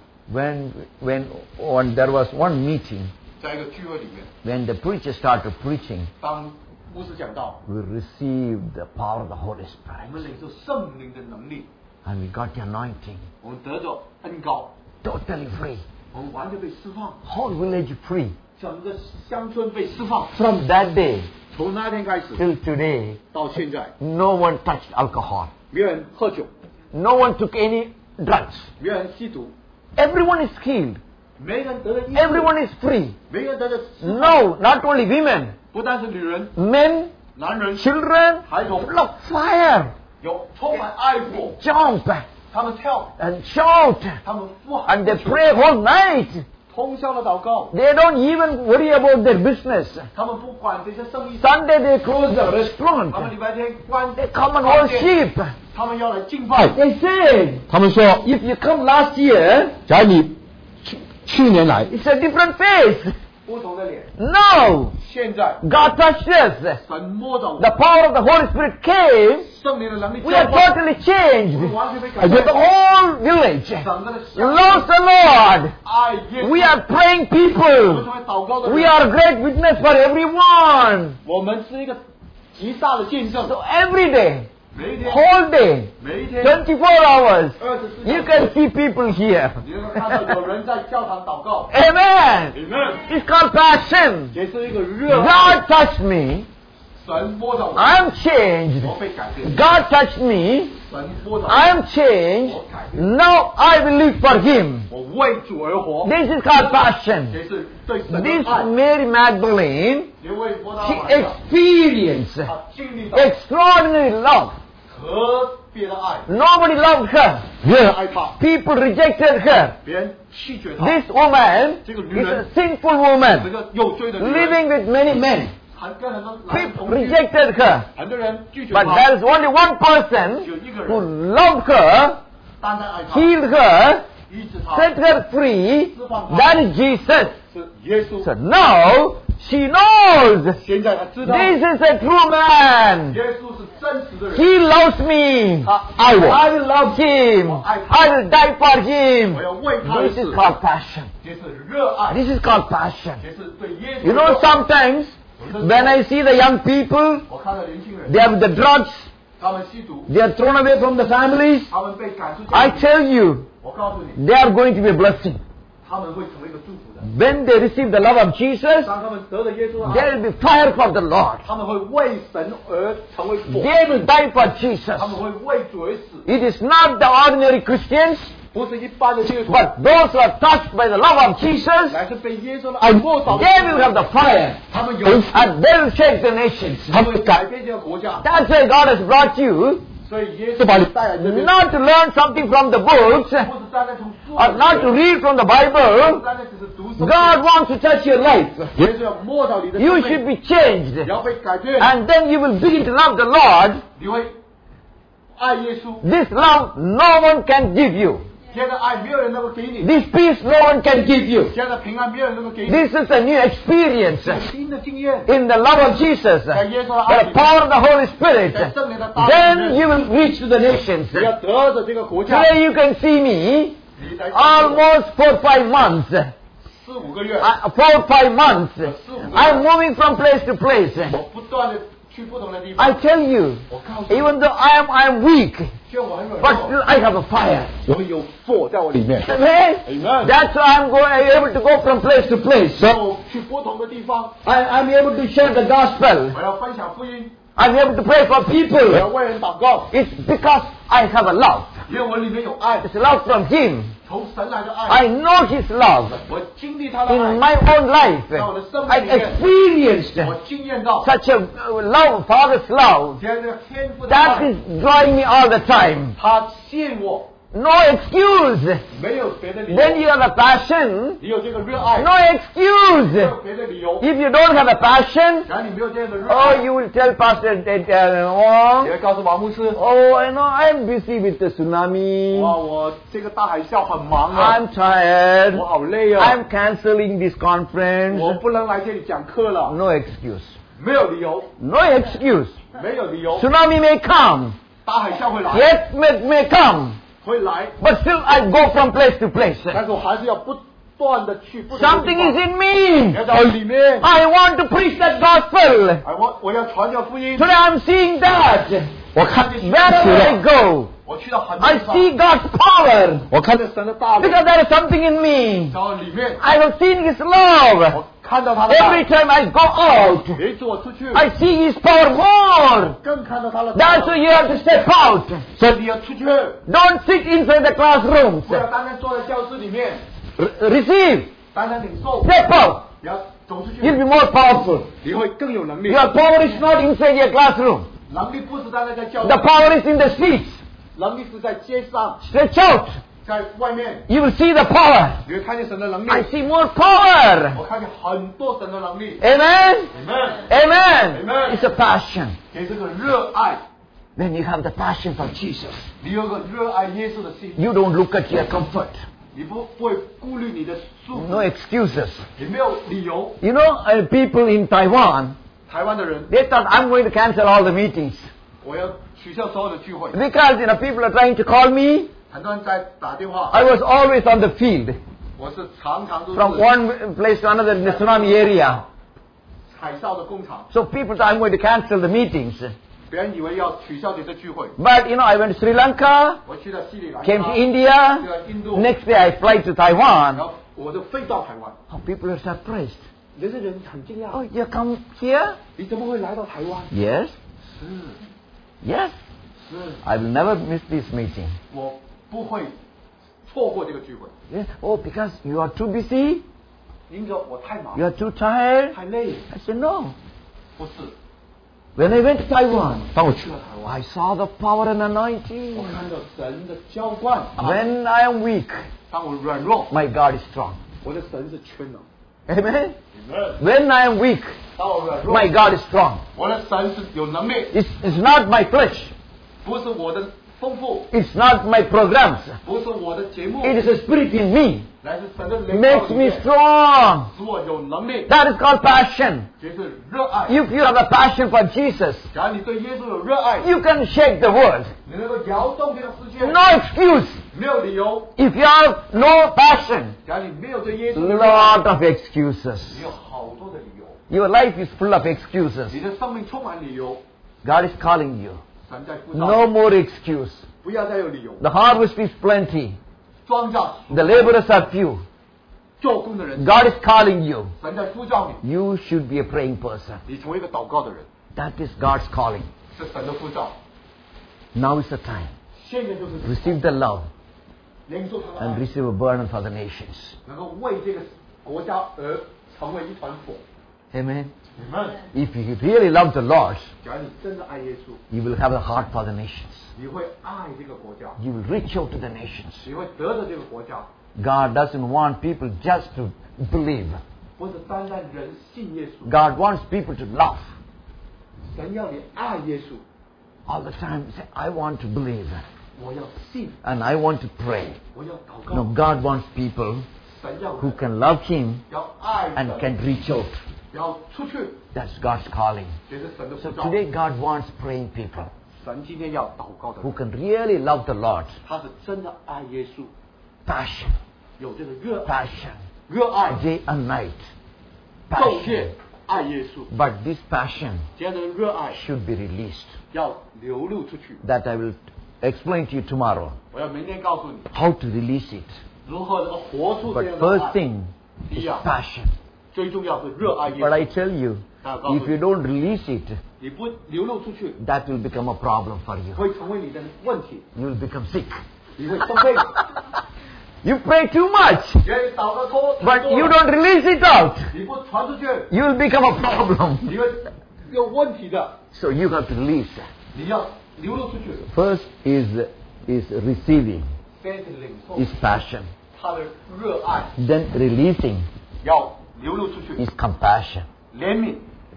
When there was one meeting, 在一个聚会里面， when the preacher started preaching, 当牧师讲到， we received the power of the Holy 我 Spirit. 们领受圣灵的能力， And we got the anointing. 我们得着恩膏， Totally free. 我们完全被释放， Whole village free. 整个乡村被释放。 From that day 从那天开始 till today, 到现在， no one touched alcohol. 没有人喝酒， No one took any drugs. 没有人吸毒， Everyone is healed. 没人得了医治， Everyone is free. 没人得了释放。 No, not only women. 不但是女人、 Men, 男人、 children, 孩童 full of fire. 有充满爱火， Jump 他们跳， and shout. 他们呼喊， And they pray whole night. 通宵的祷告， They don't even worry about their business. 他们不管这些生意， Sunday they close the 他们 restaurant. 礼拜天关 They come and 饭店 worship. 他们要来敬拜。 They say, 他们说， if you come last year, 假如你去年来， it's a different face. 不同的脸， No. 现在 God touched us. 神摸着我， The power of the Holy Spirit came. 圣灵的能力 We 浇 are 灌， totally 我 changed. 们完全被改 The 变， whole village 整个的乡 loves the Lord. 爱耶稣 We are praying 我们 people. 成为祷告的 We 人， are a great witness for everyone. 我们是一个极大的见证。 So every day, 每一天， whole day, 每一天， 24 hours, 24 you 小 can 时， see people here. 你能够看到有人在教堂祷告。 Amen. Amen， It's called passion. 也是一个热爱。 God touched me. 神摸着我， I'm changed. 我被改变。 God touched me. 神摸着我， I'm changed. Now I will live for Him. 我为主而活。 This is called passion. 也是对神的 This 爱。 Mary Magdalene, 因为摸到 she 晚上， experienced 他经历到 extraordinary love. 特别的爱， Nobody loved her. 没人爱他， People rejected her. 别人弃绝他。 This woman 这个 is 女人 a sinful 这 woman 个有罪的女人， living with many men. 还跟很多男人 People 同居， rejected her. 很多人拒绝 But 他， there is only one person 只有一个 who 人 loved her, 单单爱他， healed her, 医治他， set her free. That is Jesus. 是耶稣。 So now she knows 现在他知道， this is a true man. 耶稣是真实的人， He loves me. 他爱我， I will love him. I will die for him. 我要为他而 This 死 is。called passion. 这是热爱， This is called passion. 这是对耶稣的 You 热 know, 爱。 sometimes when I see the young people, 我看到年轻人， they have the drugs, 他们吸毒， they are thrown away from the families. 他们被赶出 I 家庭， tell you, 我告诉你， they are going to be a blessing. 他们会成为一个祝福的。 When they receive the love of Jesus, 当他们得了耶稣的 they 爱， will be fire for the Lord. 他们会为神而成为火， They will die for Jesus. 他们会为主而死， It is not the ordinary Christians, 不是一般的基督徒， but those who are touched by the love of Jesus, 乃是被耶稣的爱摸着的 they will have the fire. 他们有， And they will shake the nations. 他们会改变这个国家。 That's why God has brought you 所以耶稣把你带来这边， not to learn something from the books 不是单单从书 or not to read from the 不 Bible. 单单只是读圣经， God wants to touch your life. 耶稣要摸到你的 You 生 should 命， be changed. 你要被改变， And then you will begin to love the Lord. 你会爱耶稣。 This love no one can give you. 这样的爱没有人能够给你， This peace no one can give you. 这样的平安没有人能够给你。 This is a new experience 新的经验， in the love of Jesus. 在耶稣的爱 The 里面， power of the Holy 在 Spirit. 圣灵的大能里 Then 面， you will reach to the nations. 你要得着这个国家。 Today you can see me 你在 almost 4-5 months. 4-5个月， 4-5 months. I'm moving from place to place. 我不断的去不同的地方。 I tell you, 我告诉你， even though I'm weak, 虽然我很软 but 弱， still I have a fire. 我有火在我里面。 Amen? Amen. That's why I'm able to go from place to place. 我去不同的地方， I'm able to share the gospel. 我要分享福音， I'm able to pray for 我要 people. 为人祷告， It's because I have a love. 因为我里面有爱， It's love from Him. 从神来的爱， I know His love 我经历他的 in 爱， my own life. I experienced 我经验到 such a love, Father's love. 这样的天赋的 That 爱， is drawing me all the time. 他吸引我， No excuse. 没有别的理 Then 由。 you have a passion. 你有这个热爱， No 没 excuse. 有别的理由。 If you don't have a passion, 然后你没有这样的热 oh, 爱， you will tell Pastor 你 Wong, 会告诉王牧师， oh, I know I'm busy with the tsunami. 哇，我这个大海啸很忙啊， I'm tired. 我好累啊， I'm canceling this 我 conference. 不能来这里讲课了， No excuse. 没有理由， No excuse. 没有理由， Tsunami may come. 大海啸会来， Yes, may come. 会来， But still I go from place to place. 但是我还是要不断的去不同的 Something 地 is 方， in me. 要在里面， I want to preach that gospel. 我要传教福音， Today I'm seeing that. 我看 Wherever I go, 我去到很多 I 地方， see God's power 我看见神的大力， because there is something in me. 然后里面 I have seen His love. 我看到他的大 Every 力， time I go out, 每一次我出去， I see His power more. 更看到他的大 That's why 力。 you have to step out. 所以你要出去， Don't sit inside the classrooms. 不要单单坐在教室里面， Receive. 单单领受， Step out. 你要走出去， You'll be more powerful. 你会更有能力。 Your power is not inside your classroom. 能力不是单单在教室 The，power is in the streets. 能力是在街上， Stretch out. 在外面， You will see the power. 你会看见神的能力。 I see more power. 我看见很多神的能力。 Amen. Amen， Amen. Amen. It's a passion. 给这个热爱， When you have the passion for Jesus, 你有个热爱耶稣的心， you don't look at your comfort. 你不会顾虑你的舒服， No excuses. 也没有理由。 You know, people in Taiwan, 台湾的人， they thought I'm going to cancel all the meetings. 我要取消所有的聚会， Because, people are trying to call me. 很多人在打电话， I was always on the field. 我是常常都 From 是 one place to another in the tsunami area. 海啸的工厂， So people thought I'm going to cancel the meetings. 别人以为要取消你的聚会。 But, I went to Sri Lanka, 我去了西里兰 came 卡， to 去 India. 了印度， Next day I fly to 然 Taiwan. 后我就飞到台湾。 Oh, people are surprised. 有些人很惊讶， Oh, you come here? 你怎么会来到台湾？ Yes. 是 Yes. 是， I will never miss this meeting. 我不会错过这个聚会， Yes. Oh, because you are too busy? 因着我太忙 You，are too tired? 太累。 I said, no. 不是， When I went to Taiwan, 当我去了台湾， I saw the power and anointing. 我看到神的浇灌。 When I am weak, 当我软弱， my God is strong. 我的神是全能。 Amen? When I am weak, 当我软弱， my God is strong. 我的神是有能力， It's not my flesh. 不是我的丰富， It's not my programs. 不是我的节目， It is a spirit in me. 乃是神的灵 Makes 里 me 面 strong. 使我有能力， That is called passion. 就是热爱。 If you have a passion for Jesus, 假如你对耶稣有热爱， you can shake the world. 你能够摇动这个世界， No excuse. 没有理由。 If you have no passion, 假如你没有对耶稣的热爱， lot of excuses. 你有好多的理由， Your life is full of excuses. 你的生命充满理由。 God is calling you. 神在呼召 No 你， more excuse. 不要再有理由。 The harvest is plenty. 庄稼 The laborers are few. 做工的人， God is calling you. 神在呼召你， You should be a praying person. 你成为一个祷告的人， That is God's calling. 是神的呼召。 Now is the time. 现在就是 Receive the love 领受他的 and 爱， receive a burden for the nations. 能够为这个国家而成为一团火。 Amen. 你们， If you really love the Lord, 假如你真的爱耶稣， you will have a heart for the nations. 你会爱这个国家， You will reach out to the nations. 你会得着这个国家， God doesn't want people just to believe. 不是单单人信耶稣， God wants people to love. 神要你爱耶稣。 All the time say, I want to believe 我要信， and I want to pray. 我要祷 No, 告。 God wants people 神要 who can love Him 要爱 and 神， can reach out. 要出去， That's God's calling. 这是神的 So 呼召。 today God wants praying people 神今天要祷告的 who 人， can really love the Lord. 他是真的爱耶稣， Passion, 有这个热爱， passion, 热爱 day and night. 昼 Passion. 夜爱耶稣。 But this passion 这样的热爱 should be released. 要流露出去。 That I will explain to you tomorrow 我要明天告诉你 how to release it. 如何能够活出这 But 样的 first 爱。 thing 第 is 一啊， passion. 最重要是热爱耶 But I 稣。 tell you, 那告诉 if you 你， don't release it, 你不流露出去， that will become a problem for you. 会成为你的问题， You will become sick. 你会生病。 You pray too much, 因为祷告多， but you don't release it out. 你不传出去， You will become a problem. 你会有问题的。 So you have to release. 你要流露出去， First is receiving, 先是领受 is passion. 他的热爱， Then releasing 要流露出去， is compassion. 怜悯。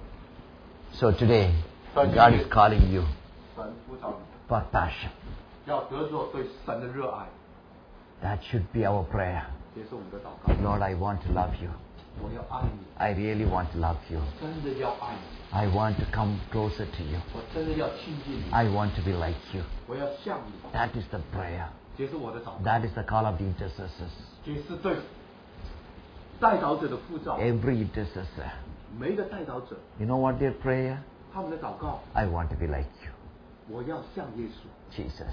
So today, God is calling you 神呼召你， for passion. 要得着对神的热爱， That should be our prayer. 这是我们的祷告。 Lord, I want to love you. 我要爱你， I really want to love you. 真的要爱你， I want to come closer to you. 我真的要亲近你， I want to be like you. 我要像你。 That is the prayer. 这是我的祷告， That is the call of the intercessors. 这是对代祷者的呼召。 Every intercessor. 每一个代祷者， You know what their prayer? 他们的祷告， I want to be like you, 我要像耶稣， Jesus.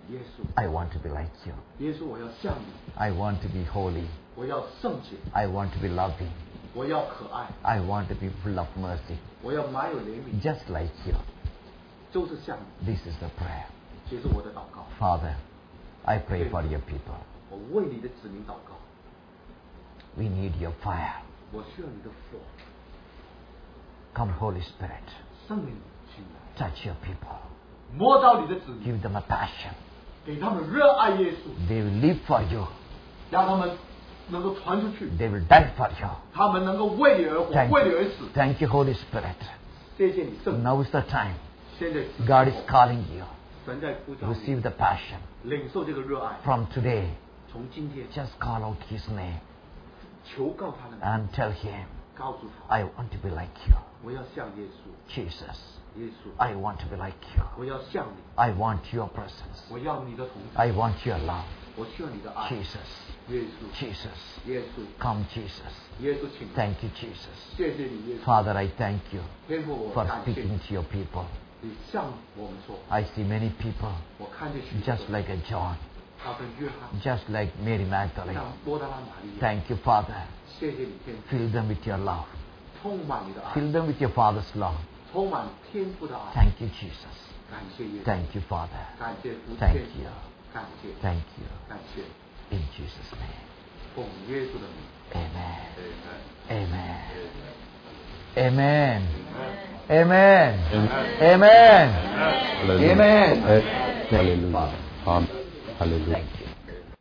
耶稣， I want to be like you. 耶稣，我要像你， I want to be holy. 我要圣洁， I want to be loving. 我要可爱， I want to be full of mercy. 我要满有怜悯， Just like you. 就是像你。 This is the prayer. 这是我的祷告， Father, I pray for your people. 我为你的子民祷告， We need your fire. 我需要你的火， Come, Holy Spirit. 圣灵进来， Touch your people. 摸到你的子民， Give them a passion. 给他们热爱耶稣， They will live for you. 让他们能够传出去， They will die for you. 他们能够为你而活， Thank 为你而 you. 死。 Thank you, Holy Spirit. 谢谢你，圣灵。 Now is the time. 现在 God is calling you. 神在呼召 Receive 你， the passion. 领受这个热爱。 From today, 从今天， just call out His name 求告他的名， and tell Him, 告诉他， I want to be like you. 我要像耶稣， Jesus, 耶稣， I want to be like you. 我要像你， I want your presence. 我要你的同在， I want your love. 我需要你的爱。 Jesus, 耶稣， Jesus, 耶稣， come, Jesus. 耶稣，请 Thank you, Jesus. 谢谢你，耶稣。 Father, I thank you 天父，我 for 感谢 speaking 你， to your people. 你向我们说， I see many people 我看见许多 just like a John, 他跟约翰， just like Mary Magdalene. 像波达拉玛利亚。 Thank you, Father. 谢谢你，天父， Fill them with your love. 充满你的爱， Fill them with your Father's love. 充满天父的爱。 Thank you, Jesus. 感谢耶稣， Thank you, Father. 感谢父 Thank 天 you. 感谢， Thank you. 感谢， In Jesus' name. 奉耶稣的名。 Amen. Amen. Amen. Amen. Amen. Amen. Hallelujah. Amen. Hallelujah. Thank you.